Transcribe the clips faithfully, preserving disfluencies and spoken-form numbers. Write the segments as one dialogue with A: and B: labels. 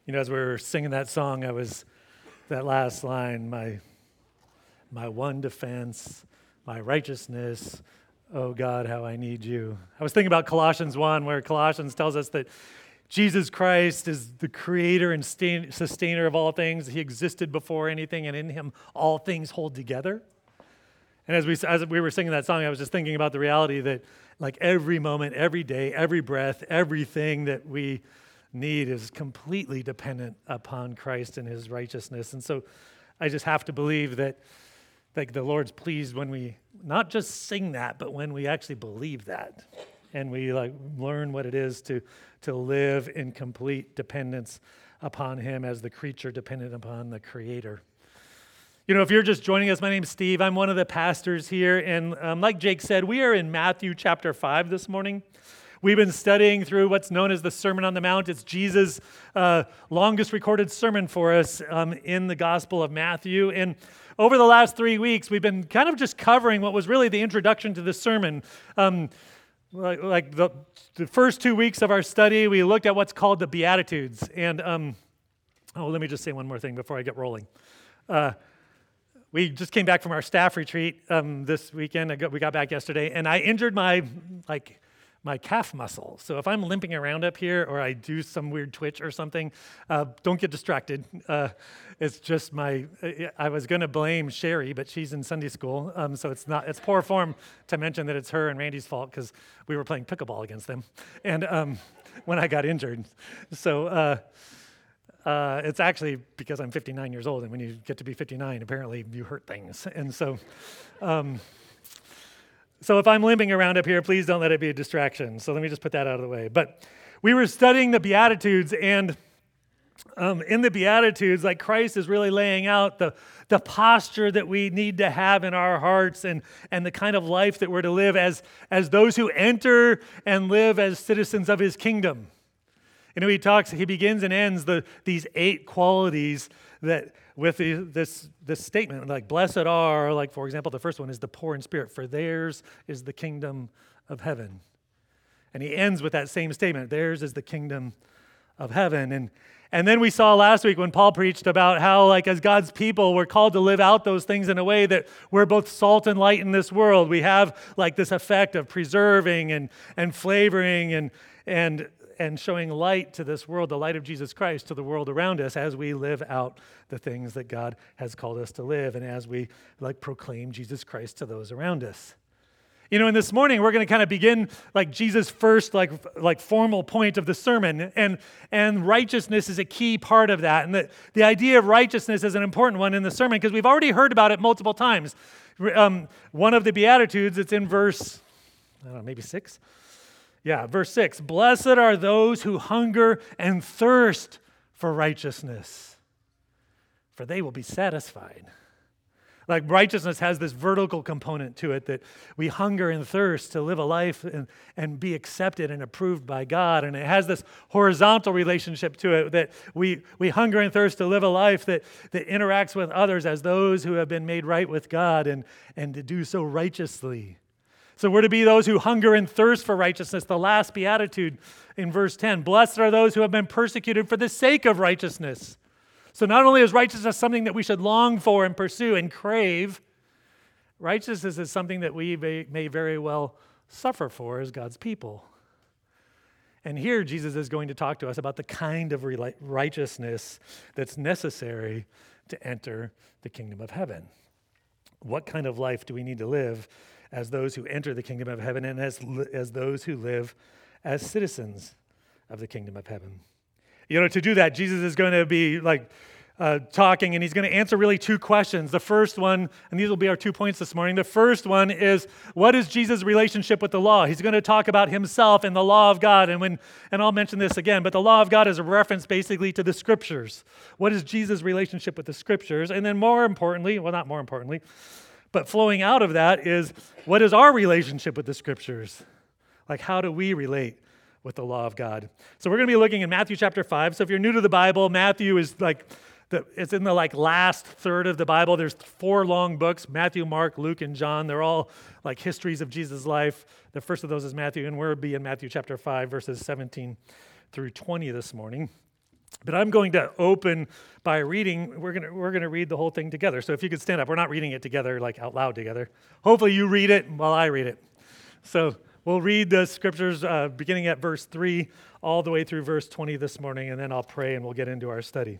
A: You know, as we were singing that song, I was, that last line, my, my one defense, my righteousness, oh God, how I need you. I was thinking about Colossians one, where Colossians tells us that Jesus Christ is the creator and sustain, sustainer of all things. He existed before anything, and in him all things hold together. And as we, as we were singing that song, I was just thinking about the reality that like every moment, every day, every breath, everything that we need is completely dependent upon Christ and his righteousness. And so I just have to believe that like the Lord's pleased when we not just sing that, but when we actually believe that and we like learn what it is to, to live in complete dependence upon him as the creature dependent upon the creator. You know, if you're just joining us, my name's Steve. I'm one of the pastors here. And um, like Jake said, we are in Matthew chapter five this morning. We've been studying through what's known as the Sermon on the Mount. It's Jesus' uh, longest recorded sermon for us um, in the Gospel of Matthew. And over the last three weeks, we've been kind of just covering what was really the introduction to the sermon. Um, like like the, the first two weeks of our study, we looked at what's called the Beatitudes. And, um, oh, let me just say one more thing before I get rolling. Uh, we just came back from our staff retreat um, this weekend. I got, we got back yesterday, and I injured my, like, my calf muscle. So if I'm limping around up here or I do some weird twitch or something, uh, don't get distracted. Uh, it's just my, I was going to blame Sherry, but she's in Sunday school. Um, so it's not, it's poor form to mention that it's her and Randy's fault because we were playing pickleball against them. And um, when I got injured. So uh, uh, it's actually because I'm fifty-nine years old. And when you get to be fifty-nine, apparently you hurt things. And so, um, So if I'm limping around up here, please don't let it be a distraction. So let me just put that out of the way. But we were studying the Beatitudes, and um, in the Beatitudes, like Christ is really laying out the, the posture that we need to have in our hearts and, and the kind of life that we're to live as, as those who enter and live as citizens of his kingdom. You know, he talks, he begins and ends the these eight qualities that with the, this this statement, like blessed are, like for example, the first one is the poor in spirit, for theirs is the kingdom of heaven. And he ends with that same statement, theirs is the kingdom of heaven. And and then we saw last week when Paul preached about how, like, as God's people, we're called to live out those things in a way that we're both salt and light in this world. We have like this effect of preserving and and flavoring and and and showing light to this world, the light of Jesus Christ to the world around us as we live out the things that God has called us to live and as we like proclaim Jesus Christ to those around us. You know, and this morning we're going to kind of begin like Jesus' first like like formal point of the sermon, and and righteousness is a key part of that. And the, the idea of righteousness is an important one in the sermon because we've already heard about it multiple times. Um, one of the Beatitudes, it's in verse, I don't know, maybe six? Yeah, verse six, blessed are those who hunger and thirst for righteousness, for they will be satisfied. Like righteousness has this vertical component to it that we hunger and thirst to live a life and, and be accepted and approved by God. And it has this horizontal relationship to it that we, we hunger and thirst to live a life that, that interacts with others as those who have been made right with God and, and to do so righteously. So we're to be those who hunger and thirst for righteousness. The last beatitude in verse ten, blessed are those who have been persecuted for the sake of righteousness. So not only is righteousness something that we should long for and pursue and crave, righteousness is something that we may, may very well suffer for as God's people. And here Jesus is going to talk to us about the kind of righteousness that's necessary to enter the kingdom of heaven. What kind of life do we need to live as those who enter the kingdom of heaven and as, as those who live as citizens of the kingdom of heaven? You know, to do that, Jesus is going to be like uh, talking, and he's going to answer really two questions. The first one, and these will be our two points this morning. The first one is, what is Jesus' relationship with the law? He's going to talk about himself and the law of God. And when, and I'll mention this again, but the law of God is a reference basically to the scriptures. What is Jesus' relationship with the scriptures? And then more importantly, well, not more importantly, but flowing out of that is, what is our relationship with the scriptures? Like, how do we relate with the law of God? So we're going to be looking in Matthew chapter five. So if you're new to the Bible, Matthew is like, the, it's in the like last third of the Bible. There's four long books, Matthew, Mark, Luke, and John. They're all like histories of Jesus' life. The first of those is Matthew, and we'll be in Matthew chapter five, verses seventeen through twenty this morning. But I'm going to open by reading, we're going to we're going to read the whole thing together. So if you could stand up, we're not reading it together, like out loud together. Hopefully you read it while I read it. So we'll read the scriptures uh, beginning at verse three all the way through verse twenty this morning, and then I'll pray and we'll get into our study.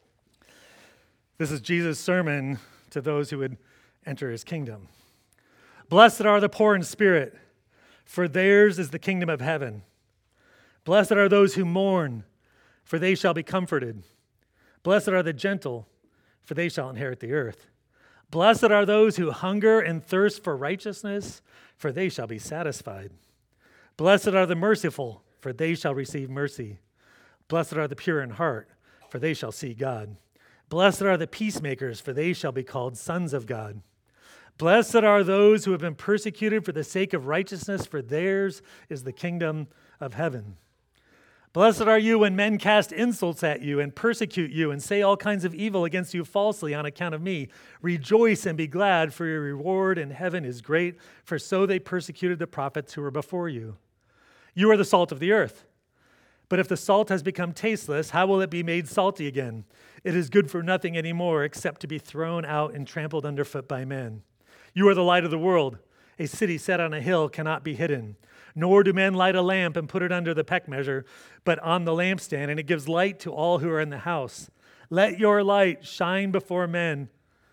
A: This is Jesus' sermon to those who would enter his kingdom. Blessed are the poor in spirit, for theirs is the kingdom of heaven. Blessed are those who mourn, for they shall be comforted. Blessed are the gentle, for they shall inherit the earth. Blessed are those who hunger and thirst for righteousness, for they shall be satisfied. Blessed are the merciful, for they shall receive mercy. Blessed are the pure in heart, for they shall see God. Blessed are the peacemakers, for they shall be called sons of God. Blessed are those who have been persecuted for the sake of righteousness, for theirs is the kingdom of heaven. Blessed are you when men cast insults at you and persecute you and say all kinds of evil against you falsely on account of me. Rejoice and be glad, for your reward in heaven is great, for so they persecuted the prophets who were before you. You are the salt of the earth. But if the salt has become tasteless, how will it be made salty again? It is good for nothing anymore except to be thrown out and trampled underfoot by men. You are the light of the world. A city set on a hill cannot be hidden. Nor do men light a lamp and put it under the peck measure, but on the lampstand, and it gives light to all who are in the house. Let your light shine before men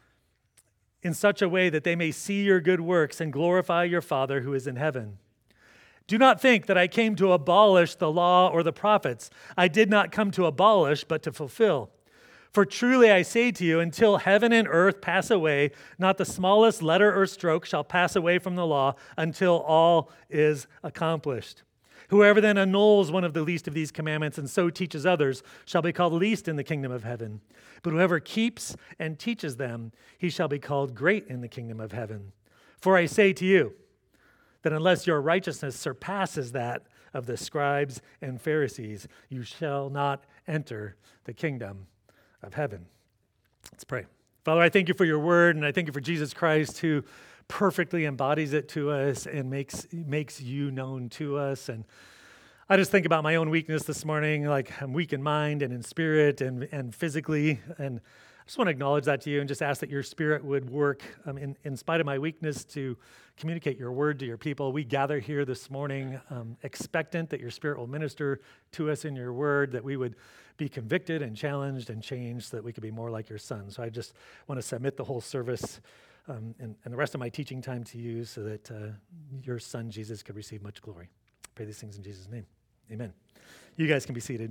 A: in such a way that they may see your good works and glorify your Father who is in heaven. Do not think that I came to abolish the law or the prophets. I did not come to abolish, but to fulfill. For truly I say to you, until heaven and earth pass away, not the smallest letter or stroke shall pass away from the law until all is accomplished. Whoever then annuls one of the least of these commandments and so teaches others shall be called least in the kingdom of heaven. But whoever keeps and teaches them, he shall be called great in the kingdom of heaven. For I say to you that unless your righteousness surpasses that of the scribes and Pharisees, you shall not enter the kingdom of heaven. Let's pray. Father, I thank you for your word, and I thank you for Jesus Christ who perfectly embodies it to us and makes makes you known to us. And I just think about my own weakness this morning, like I'm weak in mind and in spirit and, and physically, and I just want to acknowledge that to you and just ask that your spirit would work um, in, in spite of my weakness to communicate your word to your people. We gather here this morning um, expectant that your spirit will minister to us in your word, that we would be convicted and challenged and changed so that we could be more like your son. So I just want to submit the whole service um, and, and the rest of my teaching time to you so that uh, your son Jesus could receive much glory. I pray these things in Jesus' name. Amen. You guys can be seated.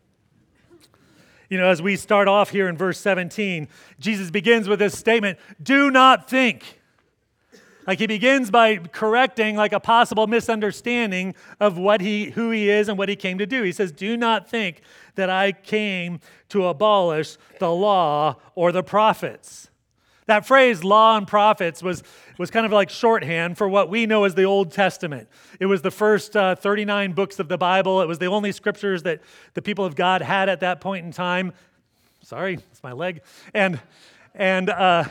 A: You know, as we start off here in verse seventeen, Jesus begins with this statement, do not think. Like he begins by correcting like a possible misunderstanding of what he, who he is and what he came to do. He says, do not think that I came to abolish the law or the prophets. That phrase, law and prophets, was, was kind of like shorthand for what we know as the Old Testament. It was the first uh, thirty-nine books of the Bible. It was the only scriptures that the people of God had at that point in time. Sorry, it's my leg. And and uh,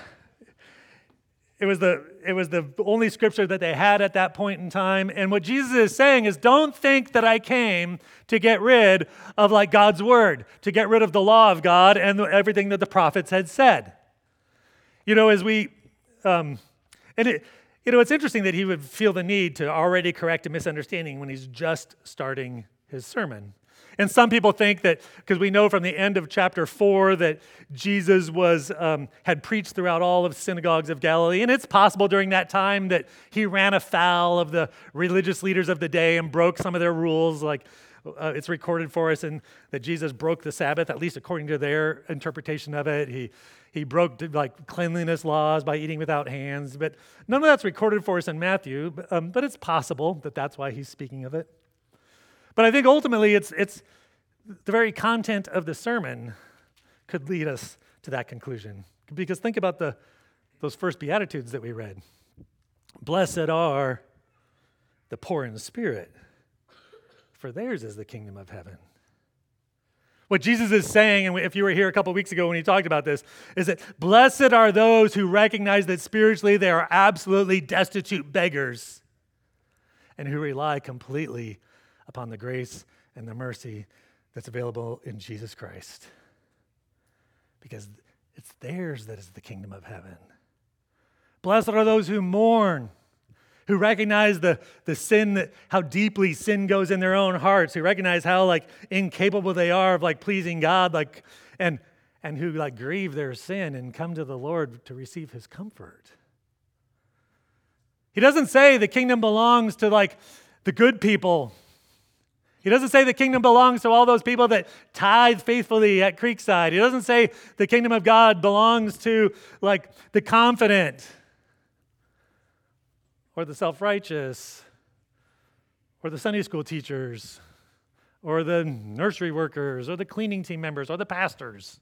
A: it was the it was the only scripture that they had at that point in time. And what Jesus is saying is, don't think that I came to get rid of like God's word, to get rid of the law of God and everything that the prophets had said. You know, as we, um, and it, you know, it's interesting that he would feel the need to already correct a misunderstanding when he's just starting his sermon. And some people think that, because we know from the end of chapter four that Jesus was um, had preached throughout all of the synagogues of Galilee, and it's possible during that time that he ran afoul of the religious leaders of the day and broke some of their rules, like uh, it's recorded for us, and that Jesus broke the Sabbath, at least according to their interpretation of it. He He broke like cleanliness laws by eating without hands, but none of that's recorded for us in Matthew, but, um, but it's possible that that's why he's speaking of it. But I think ultimately it's it's the very content of the sermon could lead us to that conclusion. Because think about the those first Beatitudes that we read. Blessed are the poor in spirit, for theirs is the kingdom of heaven. What Jesus is saying, and if you were here a couple weeks ago when he talked about this, is that blessed are those who recognize that spiritually they are absolutely destitute beggars and who rely completely upon the grace and the mercy that's available in Jesus Christ. Because it's theirs that is the kingdom of heaven. Blessed are those who mourn, who recognize the, the sin, that how deeply sin goes in their own hearts, who recognize how like incapable they are of like pleasing God, like and and who like grieve their sin and come to the Lord to receive his comfort. He doesn't say the kingdom belongs to like the good people. He doesn't say the kingdom belongs to all those people that tithe faithfully at Creekside. He doesn't say the kingdom of God belongs to like the confident or the self-righteous or the Sunday school teachers or the nursery workers or the cleaning team members or the pastors.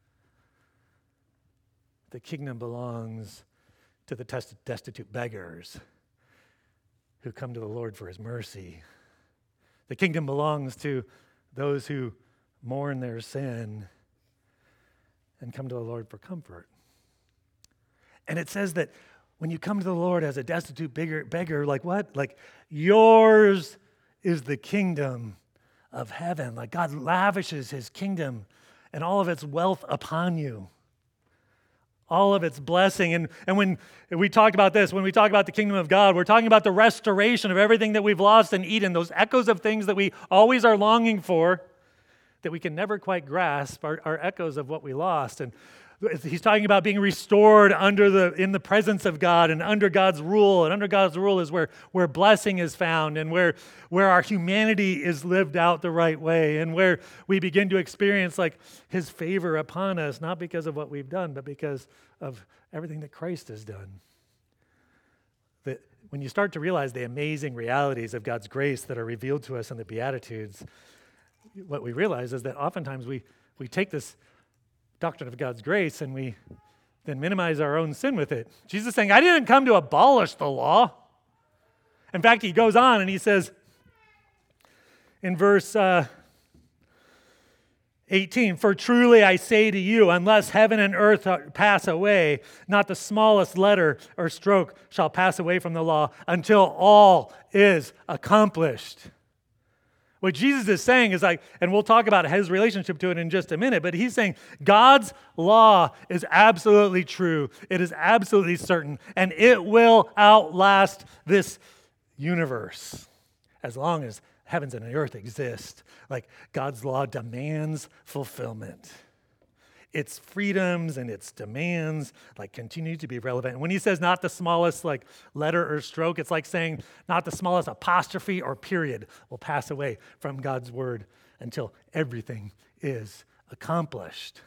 A: The kingdom belongs to the destitute beggars who come to the Lord for his mercy. The kingdom belongs to those who mourn their sin and come to the Lord for comfort. And it says that when you come to the Lord as a destitute beggar, beggar, like what? Like yours is the kingdom of heaven. Like God lavishes his kingdom and all of its wealth upon you. All of its blessing. And, and when we talk about this, when we talk about the kingdom of God, we're talking about the restoration of everything that we've lost in Eden, those echoes of things that we always are longing for, that we can never quite grasp, are, are echoes of what we lost. And he's talking about being restored under the in the presence of God and under God's rule. And under God's rule is where, where blessing is found and where, where our humanity is lived out the right way and where we begin to experience like his favor upon us, not because of what we've done, but because of everything that Christ has done. That when you start to realize the amazing realities of God's grace that are revealed to us in the Beatitudes, what we realize is that oftentimes we we take this doctrine of God's grace and we then minimize our own sin with it. Jesus is saying, I didn't come to abolish the law. In fact, he goes on and he says in verse uh, eighteen, for truly I say to you, unless heaven and earth pass away, not the smallest letter or stroke shall pass away from the law until all is accomplished. What Jesus is saying is like, and we'll talk about his relationship to it in just a minute, but he's saying God's law is absolutely true. It is absolutely certain, and it will outlast this universe as long as heavens and earth exist. Like God's law demands fulfillment. Its freedoms and its demands like continue to be relevant. And when he says not the smallest like letter or stroke, it's like saying not the smallest apostrophe or period will pass away from God's word until everything is accomplished.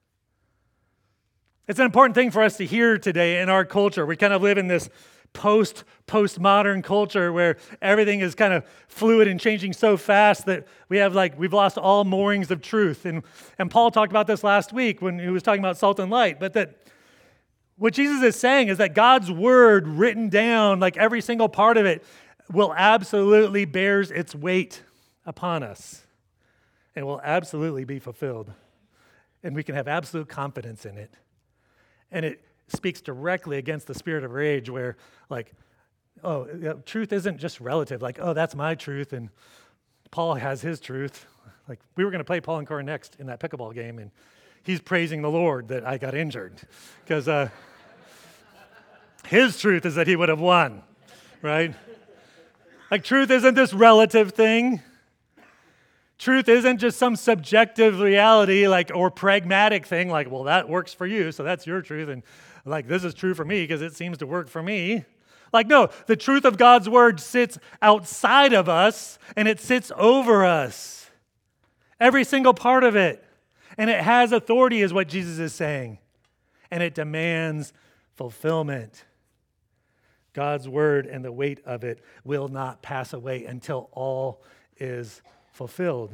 A: It's an important thing for us to hear today in our culture. We kind of live in this post postmodern culture where everything is kind of fluid and changing so fast that we have like we've lost all moorings of truth. And and Paul talked about this last week when he was talking about salt and light. But that what Jesus is saying is that God's word written down, like every single part of it, will absolutely bears its weight upon us and will absolutely be fulfilled. And we can have absolute confidence in it. And it speaks directly against the spirit of rage where like, oh, you know, truth isn't just relative. Like, oh, that's my truth and Paul has his truth. Like we were going to play Paul and Cora next in that pickleball game and he's praising the Lord that I got injured because uh, his truth is that he would have won, right? Like truth isn't this relative thing. Truth isn't just some subjective reality like or pragmatic thing like, well, that works for you, so that's your truth. And like, this is true for me because it seems to work for me. Like, no, the truth of God's word sits outside of us and it sits over us. Every single part of it. And it has authority is what Jesus is saying. And it demands fulfillment. God's word and the weight of it will not pass away until all is fulfilled.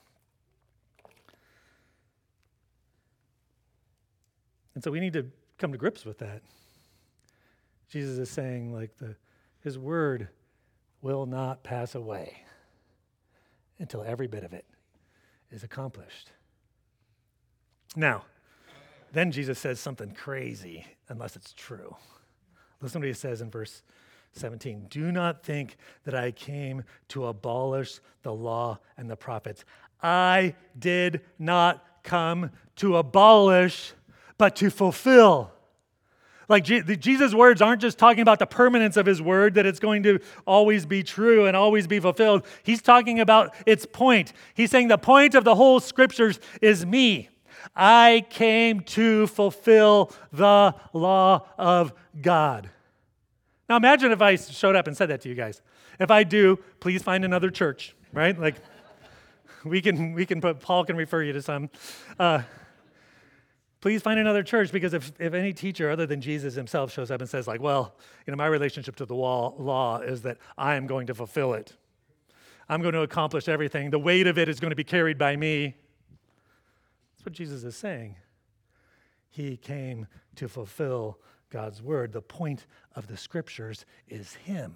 A: And so we need to come to grips with that. Jesus is saying like the his word will not pass away until every bit of it is accomplished. Now, then Jesus says something crazy unless it's true. Listen to what he says in verse seventeen. Do not think that I came to abolish the law and the prophets. I did not come to abolish, but to fulfill. Like Je- Jesus' words aren't just talking about the permanence of his word, that it's going to always be true and always be fulfilled. He's talking about its point. He's saying the point of the whole scriptures is me. I came to fulfill the law of God. Now imagine if I showed up and said that to you guys. If I do, please find another church, right? Like we can, we can put, Paul can refer you to some. Uh, Please find another church, because if, if any teacher other than Jesus himself shows up and says like, well, you know, my relationship to the wall, law is that I am going to fulfill it. I'm going to accomplish everything. The weight of it is going to be carried by me. That's what Jesus is saying. He came to fulfill God's word. The point of the scriptures is him.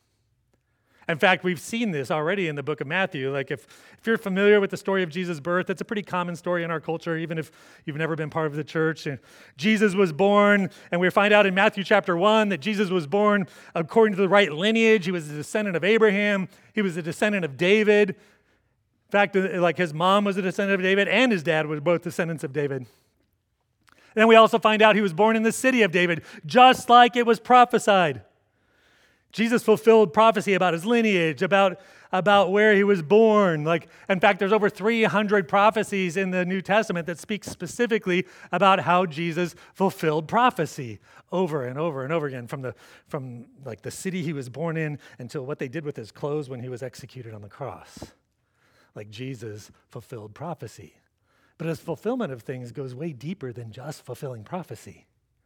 A: In fact, we've seen this already in the book of Matthew. Like if, if you're familiar with the story of Jesus' birth, it's a pretty common story in our culture, even if you've never been part of the church. And Jesus was born, and we find out in Matthew chapter one that Jesus was born according to the right lineage. He was a descendant of Abraham. He was a descendant of David. In fact, like his mom was a descendant of David, and his dad were both descendants of David. And then we also find out he was born in the city of David, just like it was prophesied. Jesus fulfilled prophecy about his lineage, about, about where he was born. Like, in fact, there's over three hundred prophecies in the New Testament that speak specifically about how Jesus fulfilled prophecy over and over and over again, from the from like the city he was born in until what they did with his clothes when he was executed on the cross. Like Jesus fulfilled prophecy. But his fulfillment of things goes way deeper than just fulfilling prophecy.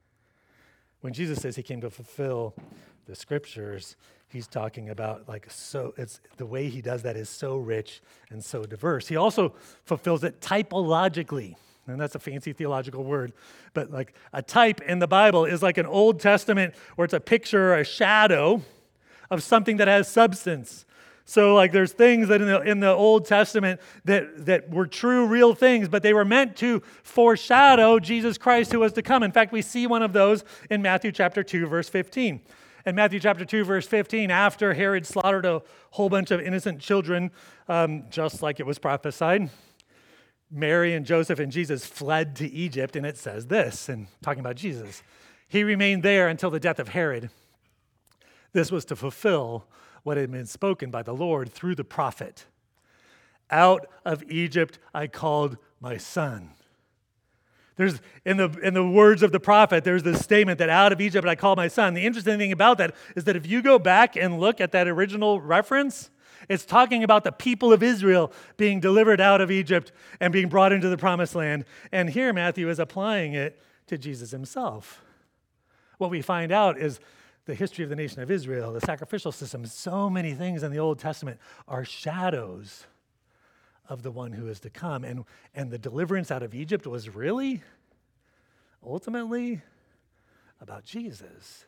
A: When Jesus says he came to fulfill the scriptures, he's talking about like so it's the way he does that is so rich and so diverse. He also fulfills it typologically. And that's a fancy theological word. But like a type in the Bible is like an Old Testament where it's a picture or a shadow of something that has substance. So like there's things that in the in the Old Testament that, that were true, real things, but they were meant to foreshadow Jesus Christ who was to come. In fact, we see one of those in Matthew chapter two, verse fifteen. In Matthew chapter two, verse fifteen, after Herod slaughtered a whole bunch of innocent children, um, just like it was prophesied, Mary and Joseph and Jesus fled to Egypt, and it says this, and talking about Jesus, he remained there until the death of Herod. This was to fulfill what had been spoken by the Lord through the prophet. Out of Egypt I called my son. There's in the in the words of the prophet, there's this statement that out of Egypt I called my son. The interesting thing about that is that if you go back and look at that original reference, it's talking about the people of Israel being delivered out of Egypt and being brought into the promised land. And here Matthew is applying it to Jesus himself. What we find out is the history of the nation of Israel, the sacrificial system, so many things in the Old Testament are shadows of the one who is to come. And, and the deliverance out of Egypt was really, ultimately, about Jesus.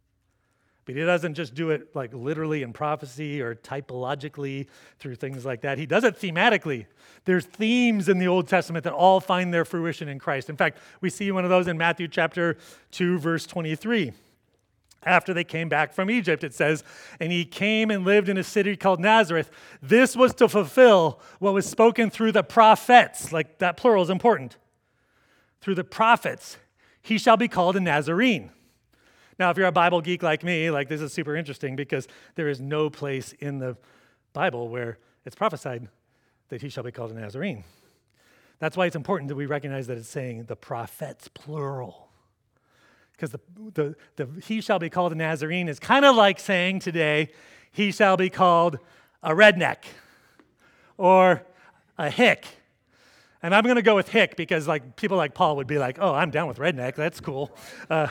A: But he doesn't just do it like literally in prophecy or typologically through things like that. He does it thematically. There's themes in the Old Testament that all find their fruition in Christ. In fact, we see one of those in Matthew chapter two, verse twenty-three. After they came back from Egypt, it says, and he came and lived in a city called Nazareth. This was to fulfill what was spoken through the prophets. Like that plural is important. Through the prophets, he shall be called a Nazarene. Now, if you're a Bible geek like me, like this is super interesting because there is no place in the Bible where it's prophesied that he shall be called a Nazarene. That's why it's important that we recognize that it's saying the prophets, plural. Because the, the, the he shall be called a Nazarene is kind of like saying today, he shall be called a redneck or a hick. And I'm going to go with hick because like people like Paul would be like, oh, I'm down with redneck. That's cool. Uh,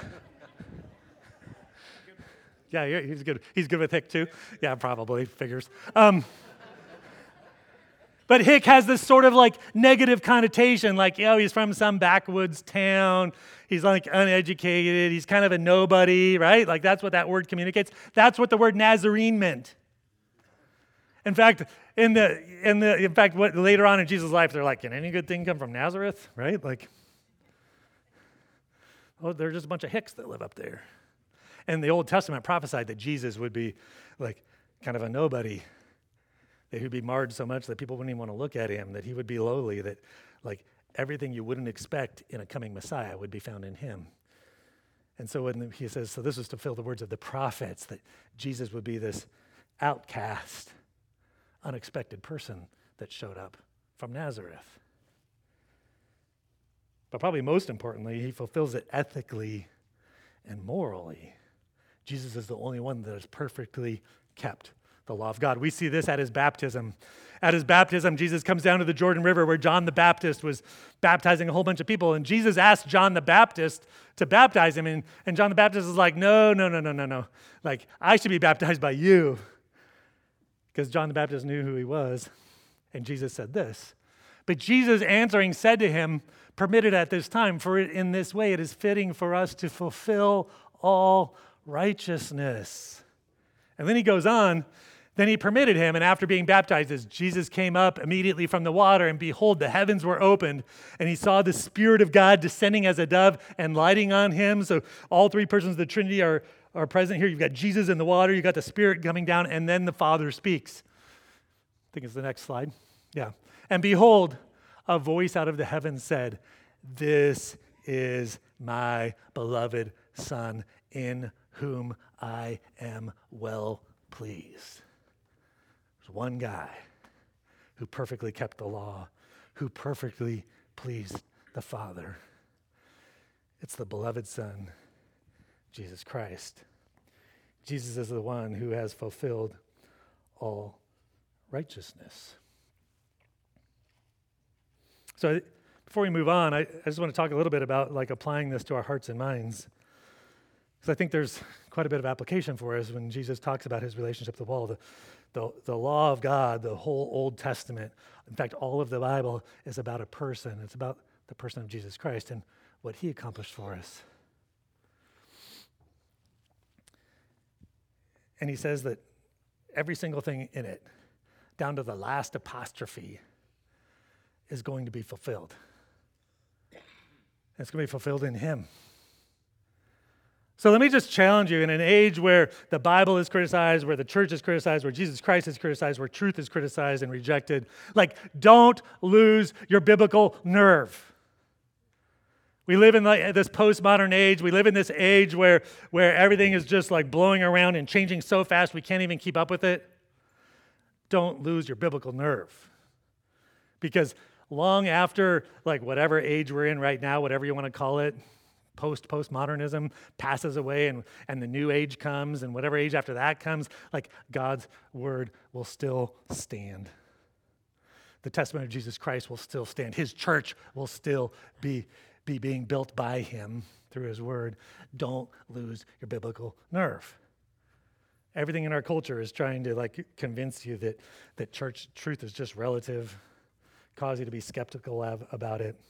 A: yeah, he's good. He's good with hick too. Yeah, probably figures. Um, But hick has this sort of like negative connotation, like, you know, he's from some backwoods town. He's like uneducated. He's kind of a nobody, right? Like that's what that word communicates. That's what the word Nazarene meant. In fact, in the in the in fact, what later on in Jesus' life, they're like, can any good thing come from Nazareth, right? Like, oh, they're just a bunch of hicks that live up there. And the Old Testament prophesied that Jesus would be like kind of a nobody. that he'd be marred so much that people wouldn't even want to look at him, that he would be lowly, that like everything you wouldn't expect in a coming Messiah would be found in him. And so when he says, so this was to fill the words of the prophets, that Jesus would be this outcast, unexpected person that showed up from Nazareth. But probably most importantly, he fulfills it ethically and morally. Jesus is the only one that has perfectly kept the law of God. We see this at his baptism. At his baptism, Jesus comes down to the Jordan River where John the Baptist was baptizing a whole bunch of people. And Jesus asked John the Baptist to baptize him. And, and John the Baptist is like, no, no, no, no, no, no. Like, I should be baptized by you. Because John the Baptist knew who he was. And Jesus said this. But Jesus answering said to him, permitted at this time, for it in this way it is fitting for us to fulfill all righteousness. And then he goes on, then he permitted him, and after being baptized, as Jesus came up immediately from the water, and behold, the heavens were opened, and he saw the Spirit of God descending as a dove and lighting on him. So all three persons of the Trinity are, are present here. You've got Jesus in the water, you've got the Spirit coming down, and then the Father speaks. I think it's the next slide. Yeah. And behold, a voice out of the heavens said, this is my beloved Son, in whom I am well pleased. There's one guy who perfectly kept the law, who perfectly pleased the Father. It's the beloved Son, Jesus Christ. Jesus is the one who has fulfilled all righteousness. So before we move on, I, I just want to talk a little bit about like applying this to our hearts and minds. Because I think there's quite a bit of application for us when Jesus talks about his relationship to the law. The, the, the law of God, the whole Old Testament, in fact, all of the Bible is about a person. It's about the person of Jesus Christ and what he accomplished for us. And he says that every single thing in it, down to the last apostrophe, is going to be fulfilled. And it's going to be fulfilled in him. So let me just challenge you, in an age where the Bible is criticized, where the church is criticized, where Jesus Christ is criticized, where truth is criticized and rejected, like, don't lose your biblical nerve. We live in like this postmodern age. We live in this age where, where everything is just like blowing around and changing so fast we can't even keep up with it. Don't lose your biblical nerve. Because long after, like, whatever age we're in right now, whatever you want to call it, post postmodernism passes away and, and the new age comes, and whatever age after that comes, like, God's word will still stand. The testament of Jesus Christ will still stand. His church will still be, be being built by him through his word. Don't lose your biblical nerve. Everything in our culture is trying to like convince you that, that church truth is just relative, cause you to be skeptical of, about it.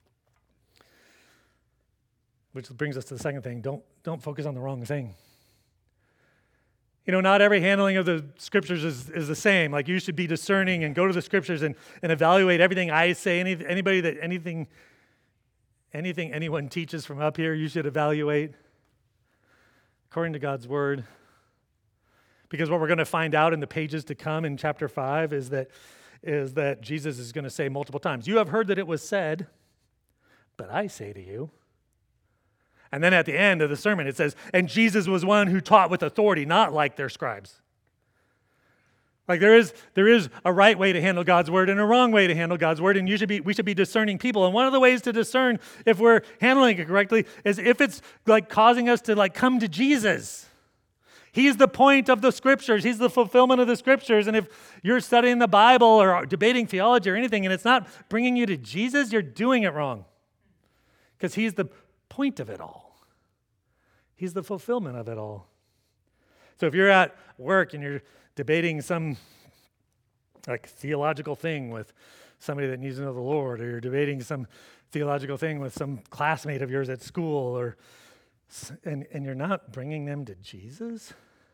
A: Which brings us to the second thing. Don't, don't focus on the wrong thing. You know, not every handling of the scriptures is, is the same. Like, you should be discerning and go to the scriptures and, and evaluate everything I say. Any, anybody that anything, anything anyone teaches from up here, you should evaluate according to God's word. Because what we're going to find out in the pages to come in chapter five is that, is that Jesus is going to say multiple times, you have heard that it was said, but I say to you. And then at the end of the sermon, it says, and Jesus was one who taught with authority, not like their scribes. Like, there is there is a right way to handle God's word and a wrong way to handle God's word, and you should be we should be discerning people. And one of the ways to discern if we're handling it correctly is if it's like causing us to like come to Jesus. He's the point of the scriptures. He's the fulfillment of the scriptures. And if you're studying the Bible or debating theology or anything, and it's not bringing you to Jesus, you're doing it wrong. Because he's the point of it all. He's the fulfillment of it all. So if you're at work and you're debating some like theological thing with somebody that needs to know the Lord, or you're debating some theological thing with some classmate of yours at school, or and, and you're not bringing them to Jesus,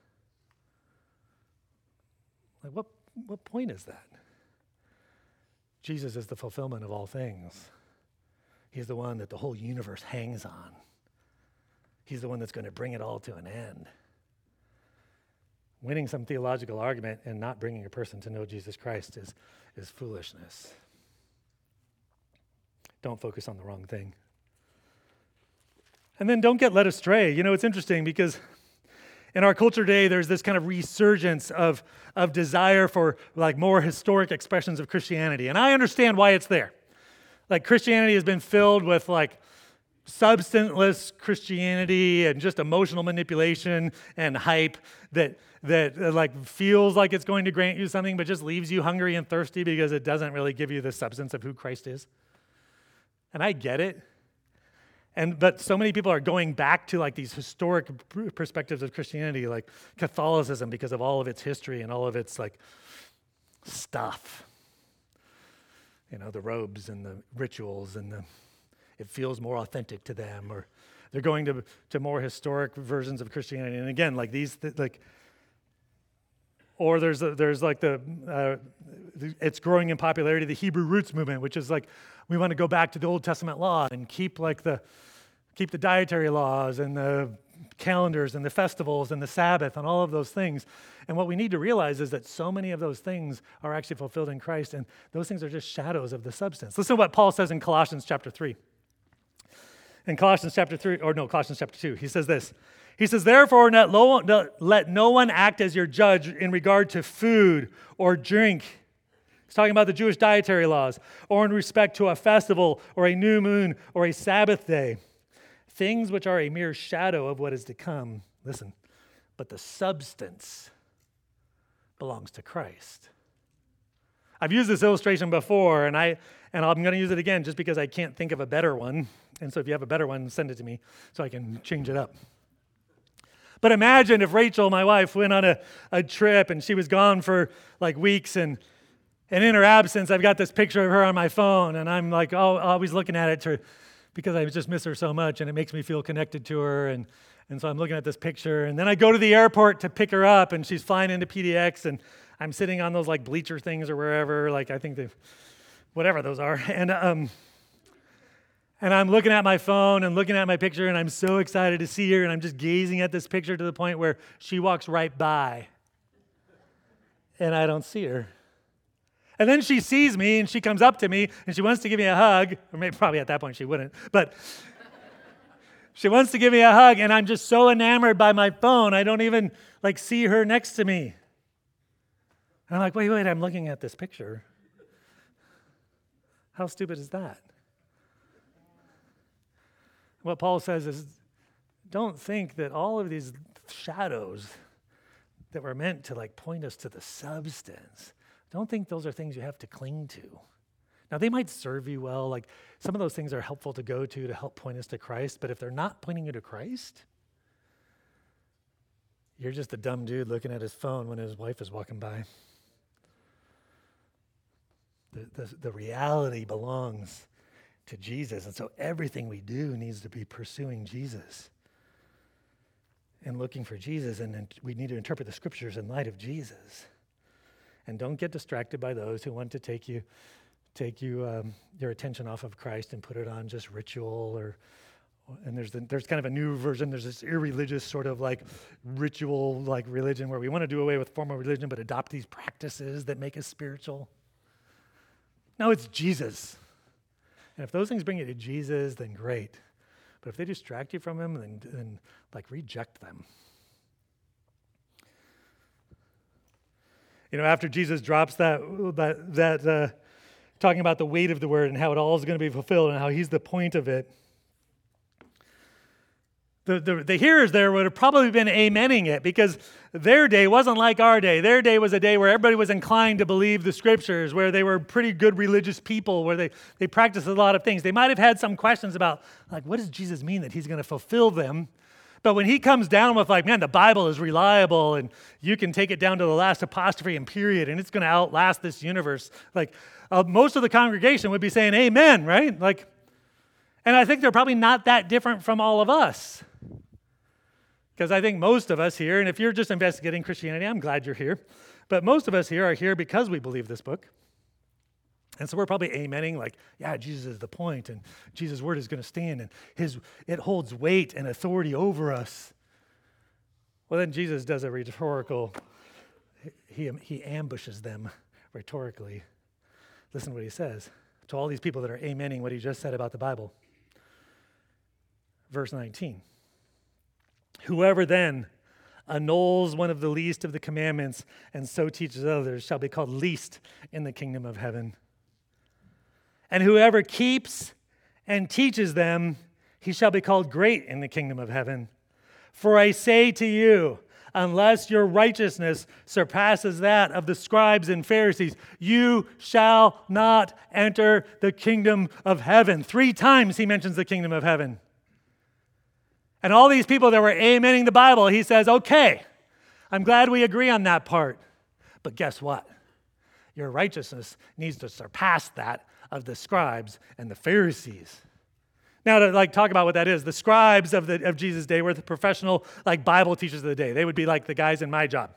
A: like what what point is that? Jesus is the fulfillment of all things. He's the one that the whole universe hangs on. He's the one that's going to bring it all to an end. winning some theological argument and not bringing a person to know Jesus Christ is, is foolishness. Don't focus on the wrong thing. And then don't get led astray. You know, it's interesting because in our culture today, there's this kind of resurgence of, of desire for like more historic expressions of Christianity. And I understand why it's there. Like Christianity has been filled with like substanceless Christianity and just emotional manipulation and hype that that uh, like feels like it's going to grant you something, but just leaves you hungry and thirsty because it doesn't really give you the substance of who Christ is. And I get it. And but so many people are going back to like these historic perspectives of Christianity, like Catholicism, because of all of its history and all of its like stuff. You know, the robes and the rituals and the it feels more authentic to them, or they're going to to more historic versions of Christianity. And again, like these, th- like, or there's a, there's like the uh, it's growing in popularity, the Hebrew roots movement, which is like we want to go back to the Old Testament law and keep like the keep the dietary laws and the calendars and the festivals and the Sabbath and all of those things. And what we need to realize is that so many of those things are actually fulfilled in Christ, and those things are just shadows of the substance. Listen to what Paul says in Colossians chapter three. In Colossians chapter three, or no, Colossians chapter two, he says this. He says, therefore, not lo- no, let no one act as your judge in regard to food or drink. He's talking about the Jewish dietary laws, or in respect to a festival or a new moon or a Sabbath day. Things which are a mere shadow of what is to come. Listen, but the substance belongs to Christ. I've used this illustration before, and I and I'm going to use it again just because I can't think of a better one. And so if you have a better one, send it to me so I can change it up. But imagine if Rachel, my wife, went on a, a trip and she was gone for like weeks, and and in her absence, I've got this picture of her on my phone, and I'm like oh, always looking at it to, because I just miss her so much, and it makes me feel connected to her. And, and so I'm looking at this picture, and then I go to the airport to pick her up, and she's flying into P D X, and I'm sitting on those like bleacher things or wherever, like I think they, whatever those are, and um, and I'm looking at my phone and looking at my picture, and I'm so excited to see her, and I'm just gazing at this picture to the point where she walks right by, and I don't see her. And then she sees me, and she comes up to me, and she wants to give me a hug, or maybe probably at that point she wouldn't, but she wants to give me a hug, and I'm just so enamored by my phone, I don't even like see her next to me. And I'm like, wait, wait, I'm looking at this picture. How stupid is that? What Paul says is, don't think that all of these shadows that were meant to like point us to the substance, don't think those are things you have to cling to. Now, they might serve you well. Like some of those things are helpful to go to to help point us to Christ, but if they're not pointing you to Christ, you're just a dumb dude looking at his phone when his wife is walking by. The, the, the reality belongs to Jesus. And so everything we do needs to be pursuing Jesus and looking for Jesus. And, and we need to interpret the scriptures in light of Jesus. And don't get distracted by those who want to take you, take you, um, your attention off of Christ and put it on just ritual or, and there's the, there's kind of a new version. There's this irreligious sort of like ritual like religion where we want to do away with formal religion but adopt these practices that make us spiritual. No, it's Jesus. And if those things bring you to Jesus, then great. But if they distract you from him, then, then like reject them. You know, after Jesus drops that, that, that uh, talking about the weight of the word and how it all is going to be fulfilled and how he's the point of it, The, the, the hearers there would have probably been amening it because their day wasn't like our day. Their day was a day where everybody was inclined to believe the scriptures, where they were pretty good religious people, where they, they practiced a lot of things. They might have had some questions about, like, what does Jesus mean that he's going to fulfill them? But when he comes down with, like, man, the Bible is reliable and you can take it down to the last apostrophe and period, and it's going to outlast this universe, like, uh, most of the congregation would be saying amen, right? Like, and I think they're probably not that different from all of us. Because I think most of us here, and if you're just investigating Christianity, I'm glad you're here, but most of us here are here because we believe this book. And so we're probably amening like, yeah, Jesus is the point, and Jesus' word is going to stand, and his it holds weight and authority over us. Well, then Jesus does a rhetorical, he, he ambushes them rhetorically. Listen to what he says to all these people that are amening what he just said about the Bible. Verse nineteen. Whoever then annuls one of the least of the commandments and so teaches others shall be called least in the kingdom of heaven. And whoever keeps and teaches them, he shall be called great in the kingdom of heaven. For I say to you, unless your righteousness surpasses that of the scribes and Pharisees, you shall not enter the kingdom of heaven. Three times he mentions the kingdom of heaven. And all these people that were amening the Bible, he says, okay, I'm glad we agree on that part. But guess what? Your righteousness needs to surpass that of the scribes and the Pharisees. Now, to like talk about what that is, the scribes of the of Jesus' day were the professional like Bible teachers of the day. They would be like the guys in my job.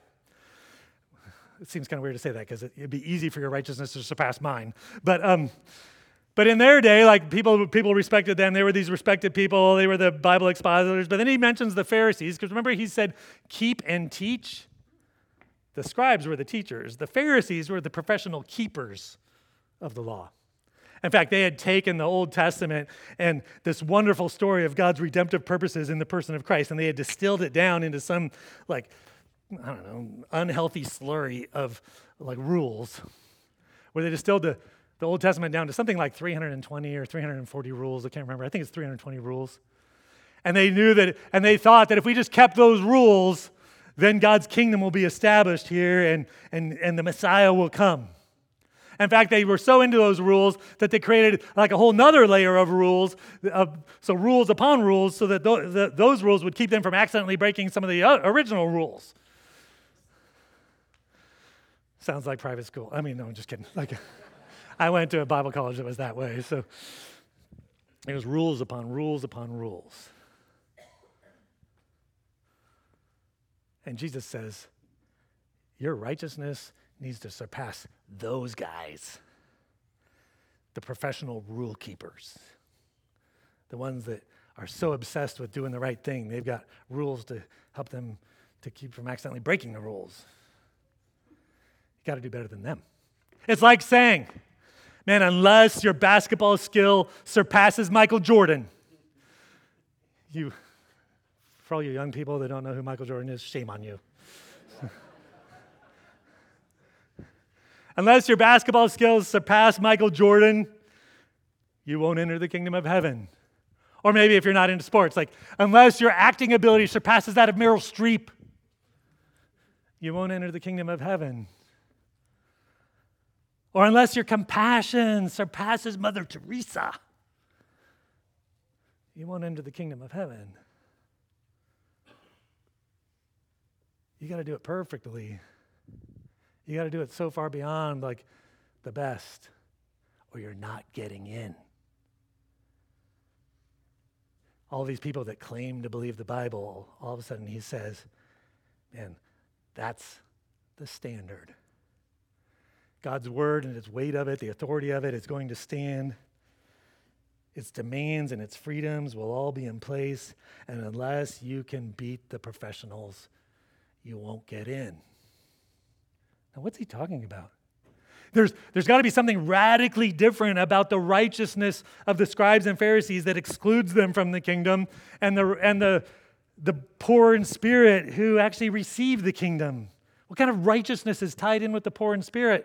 A: It seems kind of weird to say that because it, it'd be easy for your righteousness to surpass mine. But um, but in their day, like people people respected them. They were these respected people. They were the Bible expositors. But then he mentions the Pharisees because remember he said, "Keep and teach." The scribes were the teachers. The Pharisees were the professional keepers of the law. In fact, they had taken the Old Testament and this wonderful story of God's redemptive purposes in the person of Christ, and they had distilled it down into some, like, I don't know, unhealthy slurry of, like, rules, where they distilled the, the Old Testament down to something like three hundred twenty or three hundred forty rules. I can't remember. I think it's three hundred twenty rules. And they knew that, and they thought that if we just kept those rules, then God's kingdom will be established here, and, and, and the Messiah will come. In fact, they were so into those rules that they created like a whole nother layer of rules, uh, so rules upon rules, so that th- the, those rules would keep them from accidentally breaking some of the uh, original rules. Sounds like private school. I mean, no, I'm just kidding. Like, I went to a Bible college that was that way, so it was rules upon rules upon rules. And Jesus says, your righteousness needs to surpass those guys, the professional rule keepers, the ones that are so obsessed with doing the right thing. They've got rules to help them to keep from accidentally breaking the rules. You got to do better than them. It's like saying, man, unless your basketball skill surpasses Michael Jordan, you, for all you young people that don't know who Michael Jordan is, shame on you. Unless your basketball skills surpass Michael Jordan, you won't enter the kingdom of heaven. Or maybe if you're not into sports, like, unless your acting ability surpasses that of Meryl Streep, you won't enter the kingdom of heaven. Or unless your compassion surpasses Mother Teresa, you won't enter the kingdom of heaven. You got to do it perfectly. You got to do it so far beyond like the best, or you're not getting in. All these people that claim to believe the Bible, all of a sudden he says, man, that's the standard. God's word and its weight of it, the authority of it is going to stand. Its demands and its freedoms will all be in place. And unless you can beat the professionals, you won't get in. Now, what's he talking about? There's, there's got to be something radically different about the righteousness of the scribes and Pharisees that excludes them from the kingdom and the, and the, the poor in spirit who actually receive the kingdom. What kind of righteousness is tied in with the poor in spirit?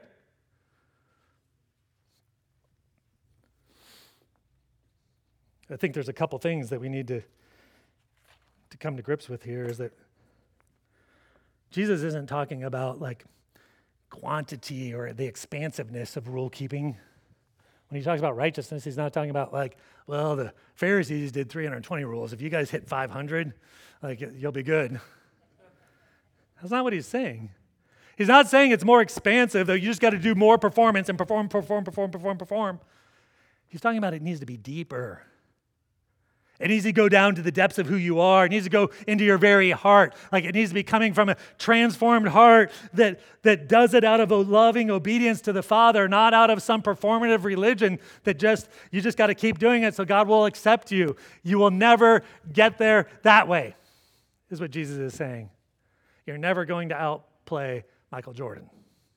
A: I think there's a couple things that we need to, to come to grips with here is that Jesus isn't talking about like quantity or the expansiveness of rule keeping. When he talks about righteousness, he's not talking about like, well, the Pharisees did three hundred twenty rules. If you guys hit five hundred, like you'll be good. That's not what he's saying. He's not saying it's more expansive, though you just got to do more performance and perform, perform, perform, perform, perform. He's talking about it needs to be deeper. It needs to go down to the depths of who you are. It needs to go into your very heart. Like it needs to be coming from a transformed heart that, that does it out of a loving obedience to the Father, not out of some performative religion that just, you just got to keep doing it so God will accept you. You will never get there that way, is what Jesus is saying. You're never going to outplay Michael Jordan.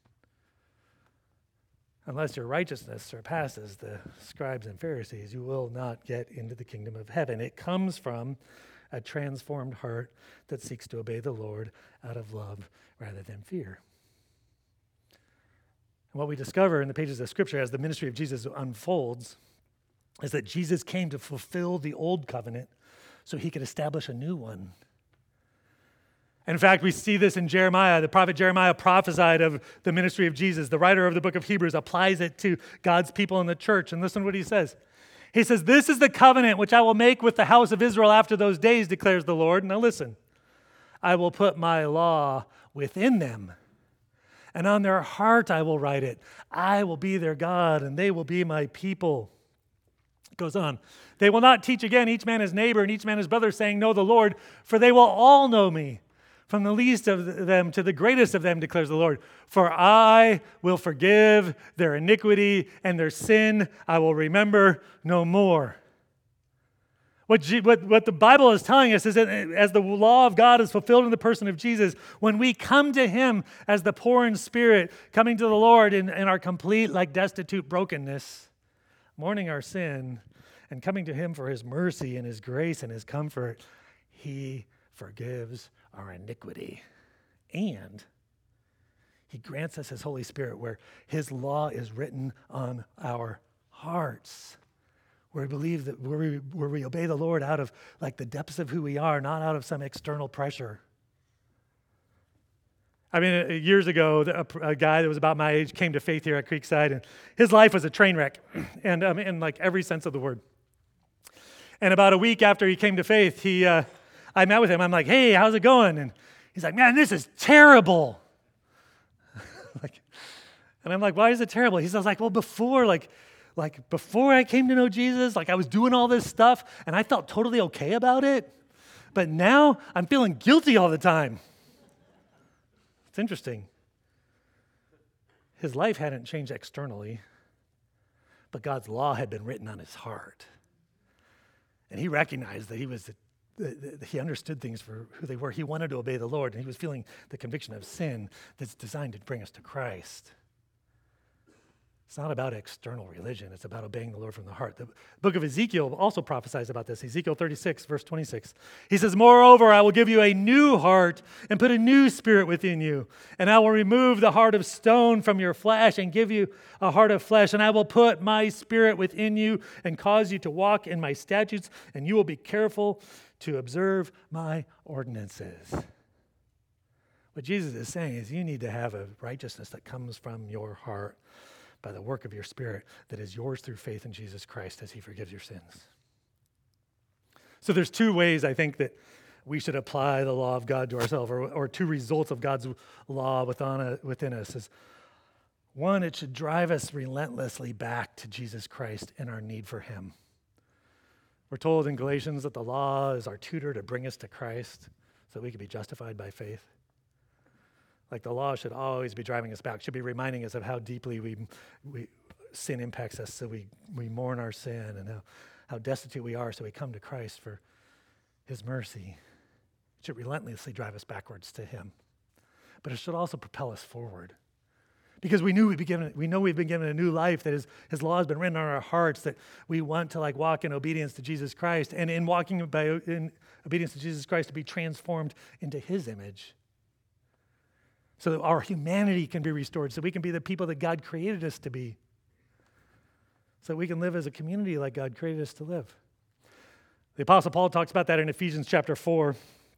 A: Unless your righteousness surpasses the scribes and Pharisees, you will not get into the kingdom of heaven. It comes from a transformed heart that seeks to obey the Lord out of love rather than fear. And what we discover in the pages of Scripture as the ministry of Jesus unfolds is that Jesus came to fulfill the old covenant so he could establish a new one. In fact, we see this in Jeremiah. The prophet Jeremiah prophesied of the ministry of Jesus. The writer of the book of Hebrews applies it to God's people in the church. And listen to what he says. He says, "This is the covenant which I will make with the house of Israel after those days, declares the Lord." Now listen. "I will put my law within them, and on their heart I will write it. I will be their God, and they will be my people." It goes on. "They will not teach again each man his neighbor and each man his brother, saying, 'Know the Lord,' for they will all know me, from the least of them to the greatest of them, declares the Lord. For I will forgive their iniquity and their sin I will remember no more." What, G- what, what the Bible is telling us is that as the law of God is fulfilled in the person of Jesus, when we come to him as the poor in spirit, coming to the Lord in, in our complete, like destitute brokenness, mourning our sin, and coming to him for his mercy and his grace and his comfort, he forgives our iniquity. And he grants us his Holy Spirit where his law is written on our hearts. Where we believe that, where we, where we obey the Lord out of like the depths of who we are, not out of some external pressure. I mean, years ago, a, a guy that was about my age came to faith here at Creekside, and his life was a train wreck, and um, in like every sense of the word. And about a week after he came to faith, he, uh, I met with him. I'm like, "Hey, how's it going?" And he's like, "Man, this is terrible." like, and I'm like, "Why is it terrible?" He says, "Like, well, before, like, like before I came to know Jesus, like I was doing all this stuff, and I felt totally okay about it. But now I'm feeling guilty all the time." It's interesting. His life hadn't changed externally, but God's law had been written on his heart. And he recognized that he was, that he understood things for who they were. He wanted to obey the Lord, and he was feeling the conviction of sin that's designed to bring us to Christ. It's not about external religion. It's about obeying the Lord from the heart. The book of Ezekiel also prophesies about this. Ezekiel thirty-six, verse twenty-six. He says, "Moreover, I will give you a new heart and put a new spirit within you. And I will remove the heart of stone from your flesh and give you a heart of flesh. And I will put my spirit within you and cause you to walk in my statutes. And you will be careful to observe my ordinances." What Jesus is saying is you need to have a righteousness that comes from your heart by the work of your Spirit that is yours through faith in Jesus Christ as he forgives your sins. So there's two ways I think that we should apply the law of God to ourselves, or, or two results of God's law within, within us. Is one, it should drive us relentlessly back to Jesus Christ and our need for him. We're told in Galatians that the law is our tutor to bring us to Christ so we can be justified by faith. Like the law should always be driving us back, should be reminding us of how deeply we, we sin impacts us, so we, we mourn our sin, and how, how destitute we are, so we come to Christ for his mercy. It should relentlessly drive us backwards to him. But it should also propel us forward. Because we knew we'd be given, we know we've been given a new life, that his, his law has been written on our hearts, that we want to like walk in obedience to Jesus Christ, and in walking by in obedience to Jesus Christ to be transformed into his image. So that our humanity can be restored, so we can be the people that God created us to be. So we can live as a community like God created us to live. The Apostle Paul talks about that in Ephesians chapter four.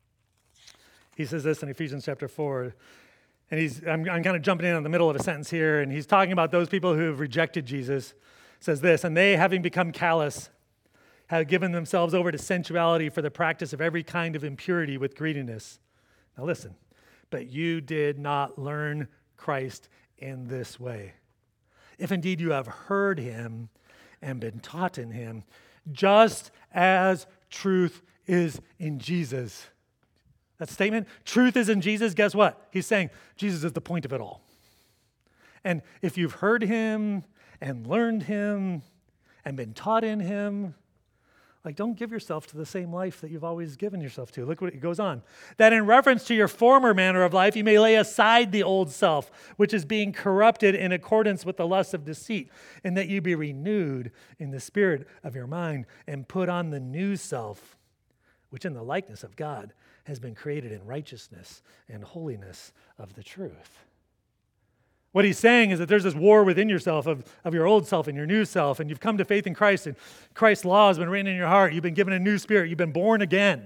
A: He says this in Ephesians chapter four. And he's I'm, I'm kind of jumping in on the middle of a sentence here, and he's talking about those people who have rejected Jesus. It says this, "And they, having become callous, have given themselves over to sensuality for the practice of every kind of impurity with greediness." Now listen. "But you did not learn Christ in this way. If indeed you have heard him and been taught in him, just as truth is in Jesus." That statement, truth is in Jesus, guess what? He's saying Jesus is the point of it all. And if you've heard him and learned him and been taught in him, Like, don't give yourself to the same life that you've always given yourself to. Look what it goes on. That in reference to your former manner of life, you may lay aside the old self, which is being corrupted in accordance with the lust of deceit, and that you be renewed in the spirit of your mind, and put on the new self, which in the likeness of God has been created in righteousness and holiness of the truth. What he's saying is that there's this war within yourself of, of your old self and your new self, and you've come to faith in Christ, and Christ's law has been written in your heart. You've been given a new spirit. You've been born again.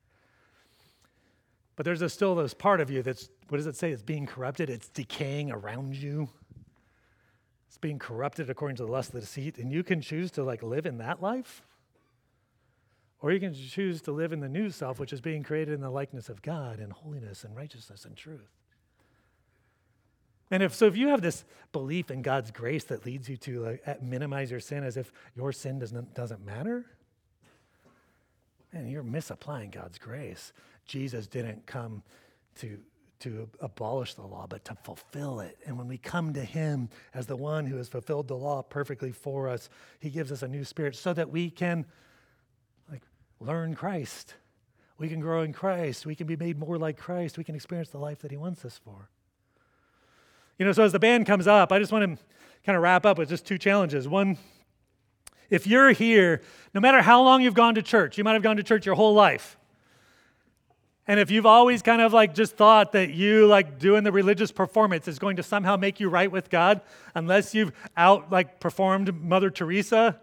A: But there's this, still this part of you that's, what does it say? It's being corrupted. It's decaying around you. It's being corrupted according to the lust of the deceit, and you can choose to like live in that life, or you can choose to live in the new self, which is being created in the likeness of God in holiness and righteousness and truth. And if so, if you have this belief in God's grace that leads you to like, minimize your sin as if your sin doesn't, doesn't matter, man, you're misapplying God's grace. Jesus didn't come to, to abolish the law, but to fulfill it. And when we come to him as the one who has fulfilled the law perfectly for us, he gives us a new spirit so that we can like learn Christ. We can grow in Christ. We can be made more like Christ. We can experience the life that he wants us for. You know, so as the band comes up, I just want to kind of wrap up with just two challenges. One, if you're here, no matter how long you've gone to church, you might have gone to church your whole life. And if you've always kind of like just thought that you like doing the religious performance is going to somehow make you right with God, unless you've out like performed Mother Teresa,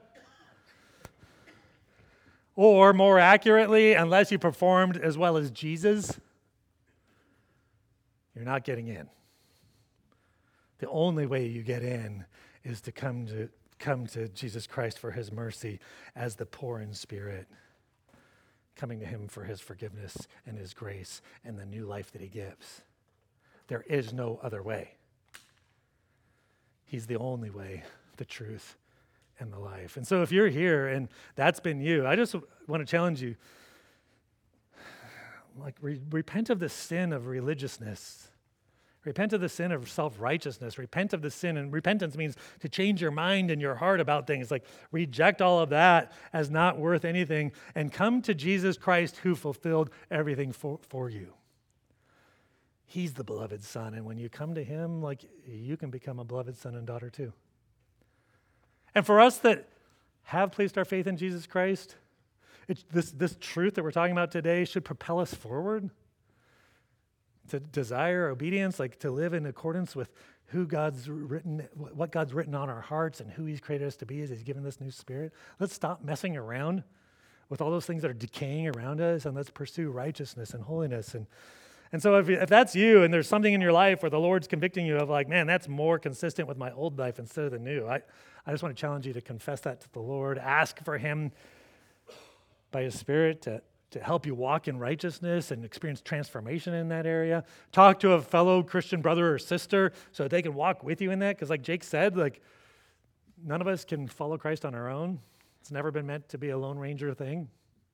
A: or more accurately, unless you performed as well as Jesus, you're not getting in. The only way you get in is to come to come to Jesus Christ for his mercy as the poor in spirit, coming to him for his forgiveness and his grace and the new life that he gives. There is no other way. He's the only way, the truth, and the life. And so if you're here and that's been you, I just want to challenge you, like re- repent of the sin of religiousness. Repent of the sin of self-righteousness. Repent of the sin, and repentance means to change your mind and your heart about things. Like reject all of that as not worth anything and come to Jesus Christ who fulfilled everything for, for you. He's the beloved son, and when you come to him, like you can become a beloved son and daughter too. And for us that have placed our faith in Jesus Christ, it's, this, this truth that we're talking about today should propel us forward. To desire obedience, like to live in accordance with who God's written, what God's written on our hearts and who he's created us to be as he's given this new spirit. Let's stop messing around with all those things that are decaying around us, and let's pursue righteousness and holiness. And and so if, if that's you and there's something in your life where the Lord's convicting you of like, man, that's more consistent with my old life instead of the new, I, I just want to challenge you to confess that to the Lord. Ask for him by his spirit to to help you walk in righteousness and experience transformation in that area. Talk to a fellow Christian brother or sister so that they can walk with you in that. Because like Jake said, like none of us can follow Christ on our own. It's never been meant to be a Lone Ranger thing.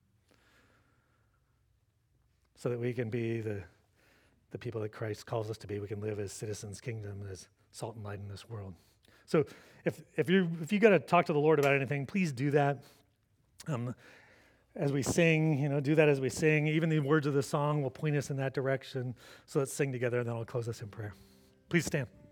A: So that we can be the, the people that Christ calls us to be. We can live as citizens' kingdom, as salt and light in this world. So if if you if you got to talk to the Lord about anything, please do that. Um, As we sing, you know, do that as we sing. Even the words of the song will point us in that direction. So let's sing together, and then I'll close us in prayer. Please stand.